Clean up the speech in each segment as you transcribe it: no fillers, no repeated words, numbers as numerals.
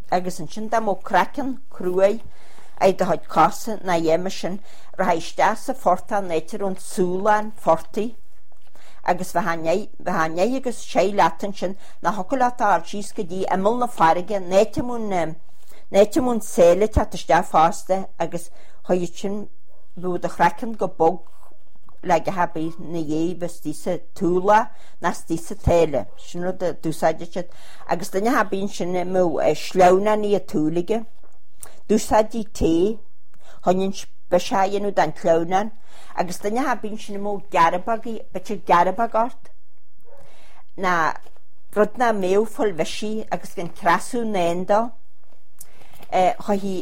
agus an sin da mó crackan cruai ag de haid casa na dhéime sin ra haiste sa forta néitir ón súlan fortaí agus bheit agus sé leatan sin na hocolata artís go dtí imil na farige néite mún céile tatiste fásta agus haid sin bhúd a crackan go bog le go habí na dhébas tísa túla na tísa téile sin de dúsáide sin agus danne habín sin mú sleuna ní a túlaige dúsáidí té hainn besáanú dan clónan agus danne habín sin mó garabagaí bete garabagart na rud na méhfuil bheisí agus gan crasú nénda hí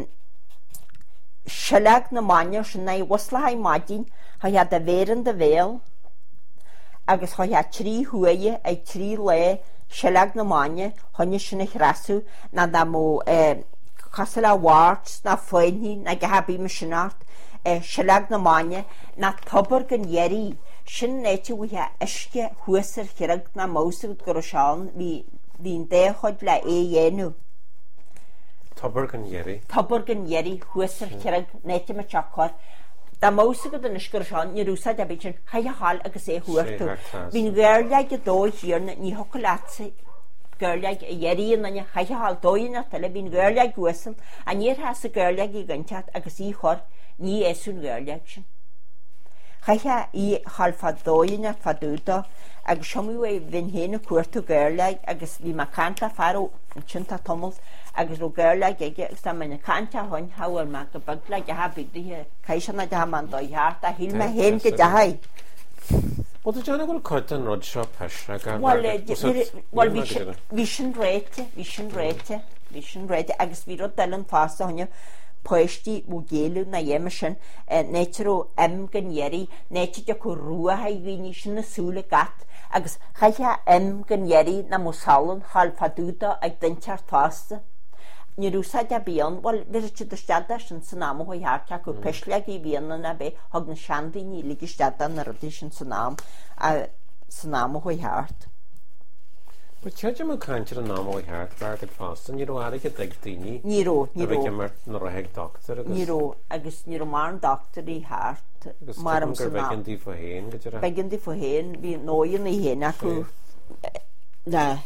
silag na maine sin na wasla maidín ha had a bhéran de bhéal agus ha had trí huaie ag trí le silag na maine honne sinna chrasú na da mó casal a warts na foiinhí na go habí me sinart silag na maine na tobar gan yeri sin néite bhuithe isce huasar chirag na mósad go seán hín déchoid le dhéanú Tobar gan yeri huasar chirag néite me teachar da mósa go den isgur seán ní rúsa a bit sin hall agus huairtú hín ggheirleig a dó híarna ní hocolása ggheirleig a dhéiríon na hall dóinna tele hín ggheirleig huasal a níor has a ggheirleig í ganteat agus í chor ní éún ggheirleig sin Chaithe í hall fadóinna fadúda agus siomú é bhín héna cuairtú ggheirleig agus bhí mar canta farú an sinnta tomult agus ro ggheirleig ige agus tá mena canta hain hawar má go bagla go habigdíthe caiisina de man dóheart a hí me hen go dehaid. Bud deanna bhfuil coid an rud seo peisre bhí sin réite agus bhí rud delan fásta haine poisttí bú géú na dhéime sin néitirú gan yeri néite de chu ruatha bhíní sin nasúla gat agus chaithe gan yeri na musálan hall fadúda ag dinteart fásta ní rúsáid a bíon bhil viidir de stada sin san nám háartta go peisleag í bhíanana na bé thug na seandaí lígi stada na rudí sin san nám a san nám háart. But ceide má cantir an nám háart bhagad fásta ní roiige ag daoine Níró mar na raigh doctor agus ní mar an doctor í háart mar am gur begindí fo héin begindí fo héin bhí nóin í héna acu le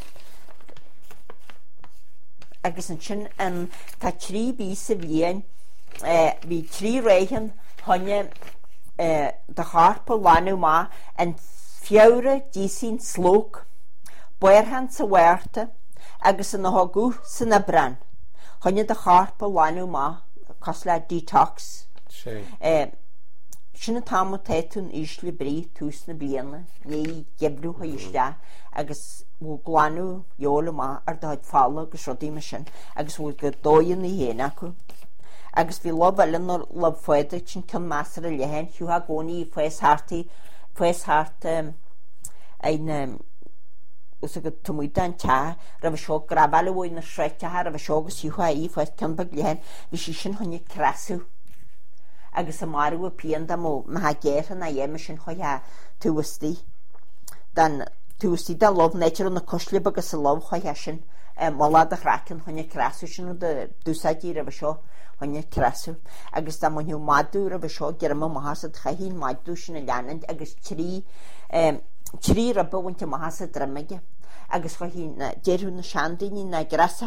agus an sin an tá trí bí sa bhíon bhí trí réhan honne de harpa láú má an fiore dísín slóg buirhan sa bhuirta agus an na thugú san na bran honne de harpa láú má cos le detox sinna táma téitún ísle brí tús na bliana ní gebrú ha iste agus bhú gláú jóla má ar dáid fála agus rodíime sin agus bhúil go dóin í héna acu agus bhí lobeile le foiide sin cin measar a lehéin hiútha gcónaí fues hart ein usa go tumúta an te ra bh seo grabhile bhfuil na sreitethe a bh seogus hiútha í fues cin bag lehéin bhí sí sin honne crasú agus a marú a pianta mó na géir na dhéime sin choithe túastí dan túastí de lob néitir na coslib agus a lob choithe sin mála a chracan honne crasú sin de dúsaidí a bh seo honne crasú agus tá mhiú madú a bh seo gearm mahasad chaihín maidú sin na leanant agus trí rabbe bhainte mahasa dramaige agus chohí na déirú na seandaí na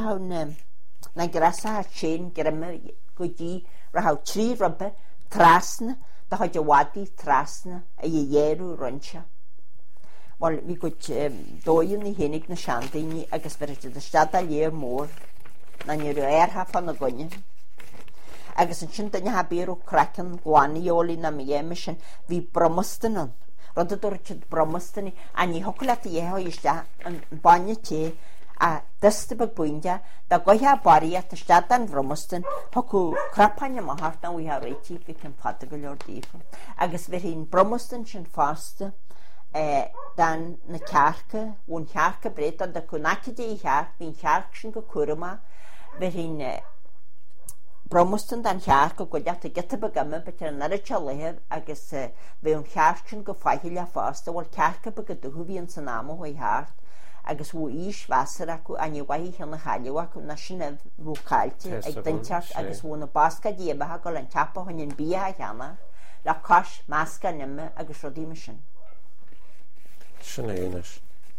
grasathe sin gearm go dtí ra ha trí rabbe trasna da haid bhhadaí trasna a dhéirú ronse. Bhil bhí go dóin í hénig na seandaí agus beidir de stad a léir mór na níú airtha fan na gonne. Agus an sin daine ha bíú crackan ghánaíolí na dhéime sin bhí bromustanan. Rud a dúirtead bromustaní a ní hocolata dhéthe iste an baine té a dysta bag buinte da goithe barí a stad an bromustan hocu crapaine má hart an bhuithe réití go cin fada go leor dífa. Agus bhí hín bromustan sin fásta dan na cearcha bhún chearcha bréad a de chunacidé í cheart bhín chearc sin go cuairma bhí hín bromustan dan chearcha go deachta gita bagama betar an narite leheh agus bhí an cheart sin go faiile fásta bhil cearcha bag go duhu bhíon san nám ó háart agus bhú ís wasar acu a níhaí chuna chaú acu na sinna bhúcailte ag dainteach agus bhú na basca díabathe go an teapa chuin bí a cheanna le cos másca nimme agus rodíime sin. Sinna éonas.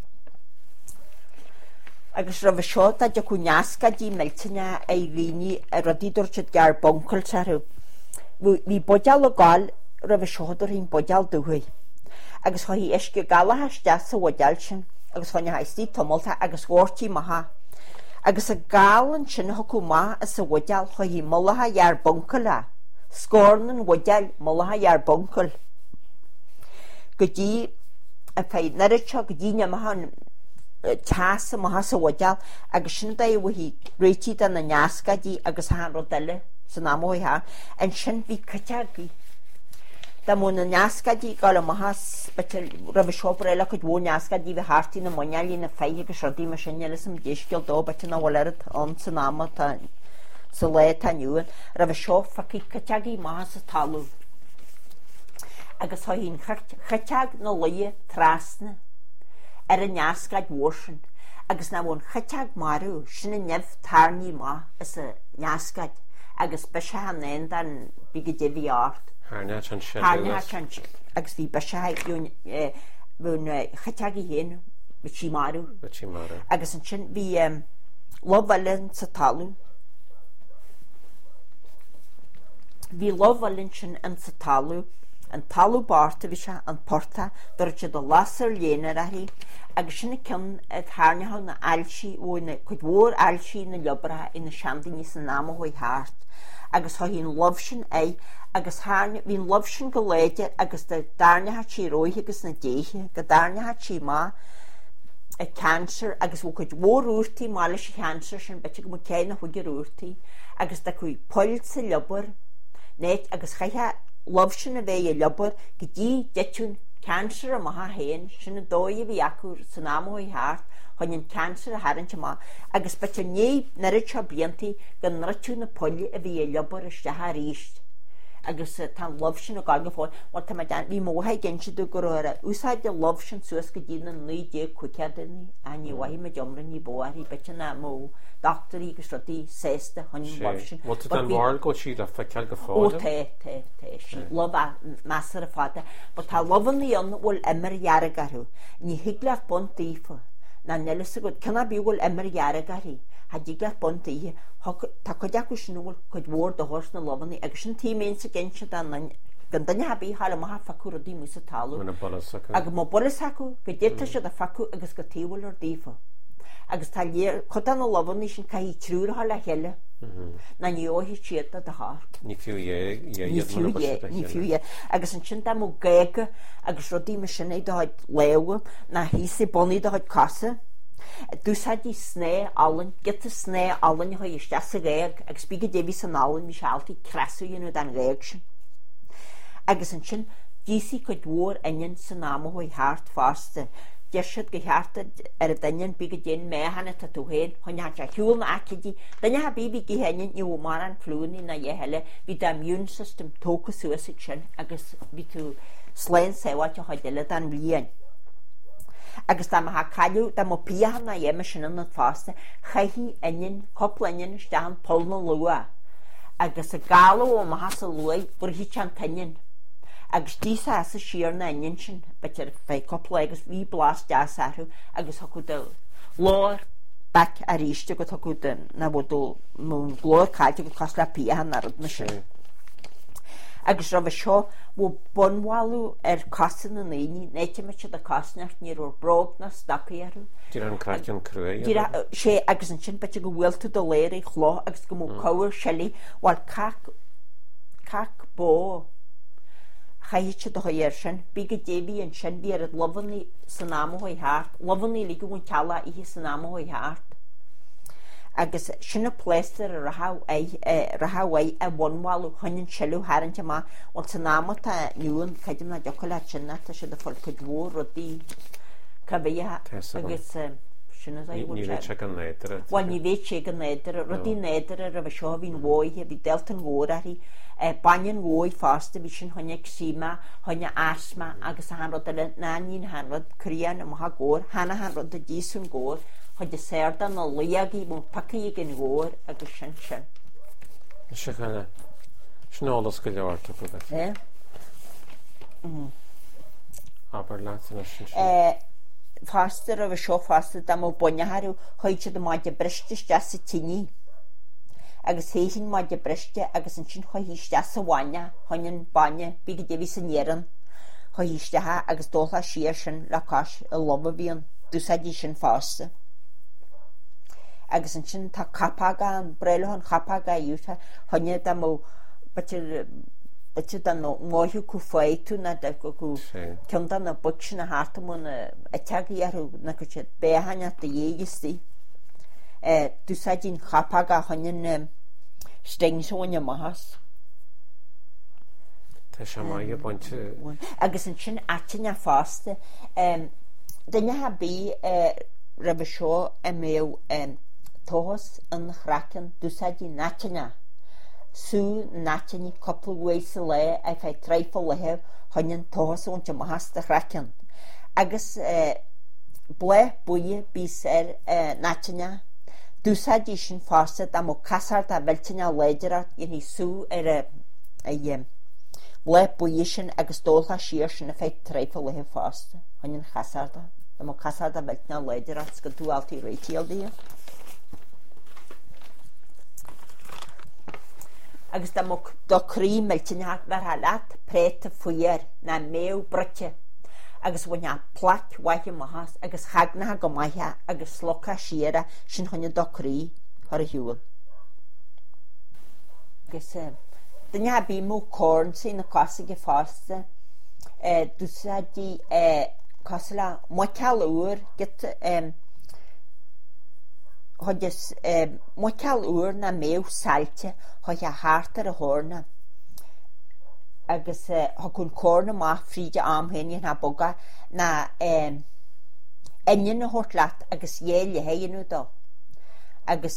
Agus ra bh seo a de chu neasca dí meiltaine é líní a rodíidir siad gar boncail tarú. Bhí bodeal le gáil ra bh seoidir hín bodeal dúthaí. Agus chu hí isce galahaisteach sa bhodeal sin agus chuine haistí tomulta agus gháirtí maithe. Agus a gálan sin thuú má is sa bhodeal chu hí mulathe ar boncail le. Scórnan bhodeal mulathe ar boncail. Go dtí a féid nairteo go dtíine maithe teasa maithe sa bhodeal agus sin é bhí réití an na neascadí agus hán rodaile san amóithe an sin bhí cateagaí. Tá mú na neascadí gáil maithe ra bh seoparéile chu bhó neascadí bh háirtí na moinealí na féige agus rodí mar sin le sam déisceil dó bete na bhfuilad an san ama sa le tá nniuan ra bh seo fací cateagaí maithe sa talú. Agus tá hín chateag nó le trasna ar a neascaid mhórsin agus na bhn chateag marú sinna nebh tarníí má is a neascaid agus beise hanéin den bí go déhí át. Háne an sin. Agus bhí beise bhún chateagaí héanú bití marú. Agus an sin bhí lobhhailinn sa talú. Bhí lobhhailinn sin an sa talú. An talú barta bhí se an porta dúirt se do lasar léanaar a hí agus sinna cin thárnethe na ailsí bhna chud mhór ailsí na lebrathe ina seandaní san námthóid thart agus tha hín lobh sin é agus hín lobh sin go léide agus de darnethe sí roithe agus na déithe go darnethe sí má a cancer agus bhú chud mhór úirtaí má leis cancer sin bete go céanna chuige úirtaí agus de chuí poil sa lebar néit agus chaithe lobh sin a bheith a lebar go dtí deitún cancer a maithe héin sinna dóid bhí acu san amóid thart chuinn cancer a haintse má agus bete ní nairteo bliantaí go nratú na poile a bhí a lebar istethe ríist agus tá lobh sin a gáil go fáil mar tá bhí móthaid ginseadú go ra úsáid de lobh sin suas go dtí na 9 cuiceadaní a níhaí me deomran ní bóirí bete na mó doctorí agus rotí sésta chuinn lobh sin. Wat an bhil go siad a feiceal go fáil? Té sí lobh measar a fáta, ba tá lobhan íon bhfuil imar dhearagathú ní hiagleach bontaífa na nelas a go cinna bí bhfuil imar dhearagathí ha dígleach bontaíthe tá chuid acu sin bhfuil chud mhór do thuirs na lobhannaí agus sin tíméon sa ginse gan danne habí hála maithe facu a dí mú sa talú agus má bolas acu go déta se a facu agus go tíhfuil ar dífa. Agus tá chud an lobhanní sin caihí trúrtha le heile na níohí siad a thart. Ní fiú agus an sin mó gaige agus rodí me sinna doid leha na hí sé boní doid casa. Dúsáidí sné allan, get a sné allan chu iste sa réag agus bí go déhí san allan mí sealtaí creaúíonú den réag sin. Agus an sin dísí chud mhór aon san námthóid thart fásta. Deisiad go cheartta ar a dain bí go déon méhanana tá tú héin chuine a hiúil na acidí danne ha bí go héin i mar an flúní na dhéheile hí d immune system tóca suasig sin agus bhí tú sléin séhhaite chuideile an bblion. Agus tá ha caiú tá má píhan na dhéime sin na fásta chaithí inin coplainin stean pol na lua agus a gála ó maithe luai bur hí an tainin. Agus dísa a siar na inin sin betir fé coppla agus bhí blas deasarú agus thu do lór bac a ríiste go thu na bhdul mún glór caiite go cos le píhan narad na sin. Agus ra bh seo bh bunháú ar cosan na naoine néite me se a cosneart ní ú brog na stacaíarú. Dí an craicean crué? sé agus an sin bete go bhfuilta do léir chló agus go mú coir sellí bháil cac bó chaite do chuir sin bí go déhí an sin bí ar lobhanní san námthóid thart, lobhanní lí go bhain teala ihí san námthóid thart. Agus sinna pléistar a rathhaid a bhhaú chuinn seú háinte má bhil san námata nuúan chaidim na deocha le sinna tá si do fáil chud mhór rodí cabbéthe agus sinna Ní se an néidir. Well ní bhéh sé an néidir rudí néidir a bh seo hín mhóithe bhí deltan mhóraí banan mhóid fásta bhí sin tháinig síma tháine asma agus a hanrad naín hanrad crían am ggóir hena hanrad a dísún ggóir chuid de séirda na líagaí mú pacaí gin ggóir agus sin sin. Se chana snálas go leirta go aber lána sin. Fásta a bh seo fásta dá mó buineharú chuid do máide bristis de sa tíní. Agus héhinn má de briste agus an sin chohíiste sa bhaine chuinn banne bí go déhí san éan chohíistethe agus dóla siar sin leáis a loba bhíon dúsadí sin fásta. Agus an sin tá capaga an breilhan capaga dúta chunne dá mó den móithú go féitú na go ceanna na buc sin na hátamún a teagaíarú na go sé béhanne a dhégistí. Dúsadín chapaga chuinn steinsóine mahas. Tá se mai buinte. Agus an sin aine fásta. Dunne ha bí ra bh seo a mé tóhas an chracan dúsadí natina. Sú natin coppelhfuéis le a fé treifol lethe chuinn tóhasúnte mahas de chracan. Agus ble buie bís natina. Dúsadí sin fásta am ó casart a bhiltaine léidirat in sú le buí sin agus dóla siar sin a féit treifol lethe fásta chuinn chasarta am ó casart a bhiltaine léidirat go dúaltaí réitialdí. Agus dorí milltaine bhar leat préta fuiar na méh brite agus bhaine plat waithe mahas agus chagnathe go maithe agus slocha siara sin chuine dorí ar a hiúil. Agus dunne ha bí mó córn sí na cásaige fásta dúsadí cosla moceall úr get moceall úr na méh sailte chuid a hátar a thorna agus chun córna má fríide amhéine na boga na aine na hotlaat agus dhéile héanú dó agus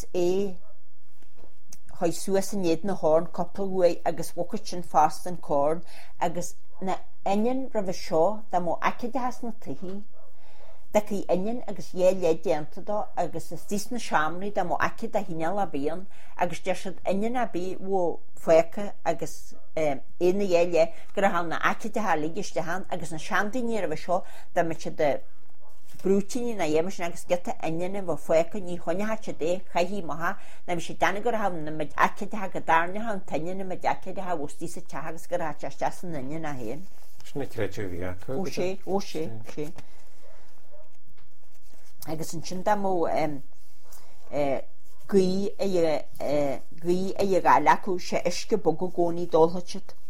chuid suas an iad na hórn coppelhua agus bhucaid sin fást an córn agus na aine ra bh seo dá mó aiceide has na tuí Daí inin agus dhé le déanta dó agus is tí na seaamnaí dá mó aici a híine a bíon agus de siad inin a bí bh foicha agus ina dhéile gur a hána aici a líiste han agus na seandaíní a bh seo dá me se de brútíní na dhéime sin agus geta ine bh foicha ní chuinethe se dé chaihí maitha na bhí sé dana gur hána meid aici go darne an taine me aici a bhtí sa te agus gur te san naine na héan. Sna créidir bhí ó sé. Agus an sin mó gaí a gáil acu sé isce bogu gcónaí dólaid